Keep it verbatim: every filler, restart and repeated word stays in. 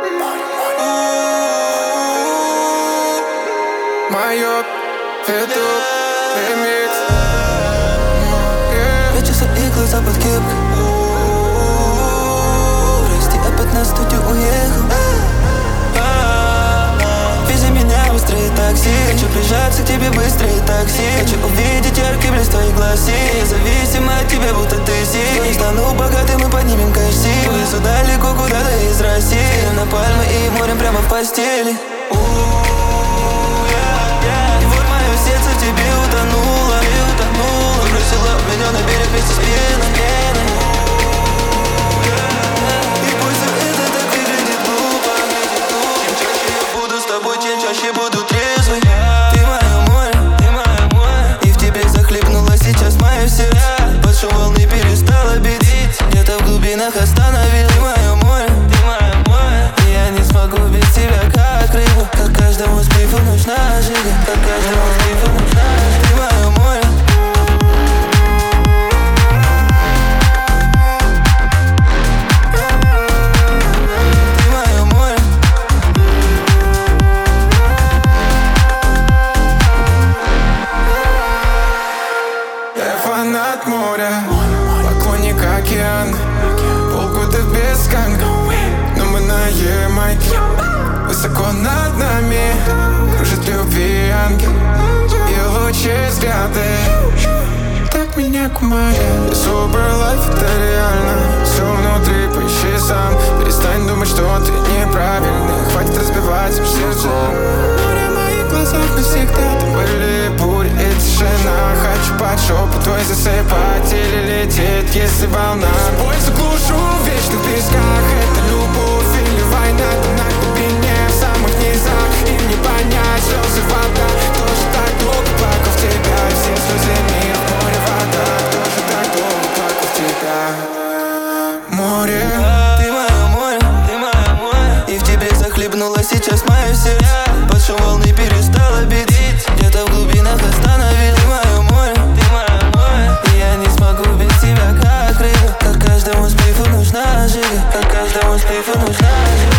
Майор, веду ремикс. Вечер и глаза под кепкой. Прости, опять на студию уехал. Вези меня быстрее такси. Хочу прижаться к тебе быстрее такси. Хочу увидеть яркий блеск твоих глаз. Я зависима от тебя, будто ты си. Не стану богатым, мы поднимем кости. Увезу далеко куда-то из России. На пальмы и морем прямо в постели. Сердце в тебе утонуло, утонуло. Бросила меня на берег вместе с пеной. И пусть все это так выглядит глупо. Чем чаще я буду с тобой, тем чаще буду трезвый. Ты мое море, ты мое море. И в тебе захлебнуло сейчас мое сердце. Под шум волны перестало бить. Где-то в глубинах остановил. Ты мое море, ты мое море. И я не смогу без тебя, как рыба. Как каждому сплифу нужна жига. Как каждому сплифу нужна жига. Ты мое море. Ты мое море. Я фанат моря, поклонник океана. Полгода без ганга, но мы на Ямайке. Высоко над нами кружит любви ангел. И лучи взгляды так меня кумарят. Sober life, это реально. Все внутри, поищи сам. Перестань думать, что ты неправильный. Хватит разбивать им сердце. Море в моих глазах навсегда. Там были бури и тишина. Хочу под шепот твой засыпать или лететь, если волна. Бой заглушу в вечных песках. Это любовь или война. Там на глубине, в самых низах. Им не понять слезы, вода. Тоже так долго плакал в тебя. И все слезы мира в море вода. Тоже так долго плакал в тебя. Море. Ты мое море, ты мое море. И в тебе захлебнуло сейчас мое сердце. Под шум волны перестало бить. Где-то в глубинах остановил. Ты мое море, ты мое море. И я не смогу без тебя, как рыба. Как каждому сплифу нужна жига. Как каждому сплифу нужна жига.